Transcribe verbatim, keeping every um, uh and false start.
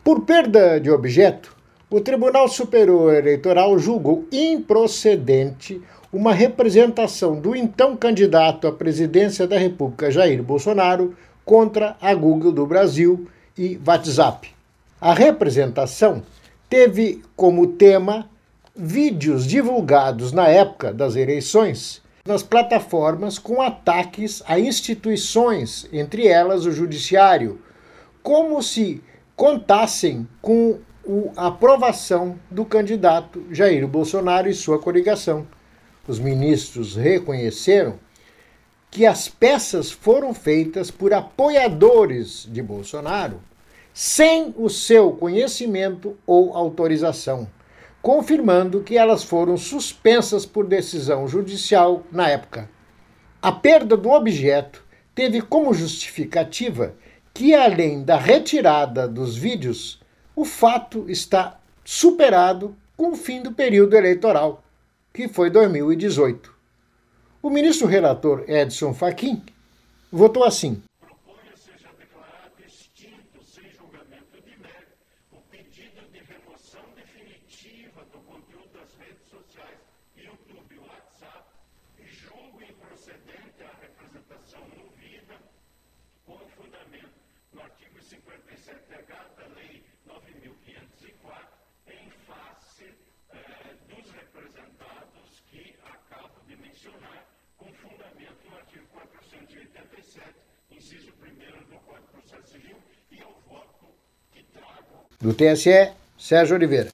Por perda de objeto, o Tribunal Superior Eleitoral julgou improcedente uma representação do então candidato à presidência da República, Jair Bolsonaro, contra a Google do Brasil e WhatsApp. A representação teve como tema vídeos divulgados na época das eleições nas plataformas com ataques a instituições, entre elas o Judiciário, como se contassem com a aprovação do candidato Jair Bolsonaro e sua coligação. Os ministros reconheceram que as peças foram feitas por apoiadores de Bolsonaro sem o seu conhecimento ou autorização, confirmando que elas foram suspensas por decisão judicial na época. A perda do objeto teve como justificativa que, além da retirada dos vídeos, o fato está superado com o fim do período eleitoral, que foi dois mil e dezoito. O ministro relator Edson Fachin votou assim: proponho seja declarado extinto, sem julgamento de mérito, o pedido de remoção definitiva do conteúdo das redes sociais, YouTube e WhatsApp, e julgo improcedente a representação movida com fundamento no artigo cinquenta e sete H da Lei nove mil quinhentos e quatro, em face eh, dos representados que acabo de mencionar, com fundamento no artigo quatrocentos e oitenta e sete, inciso primeiro do Código de Processo Civil, e eu voto que trago. Do T S E, Sérgio Oliveira.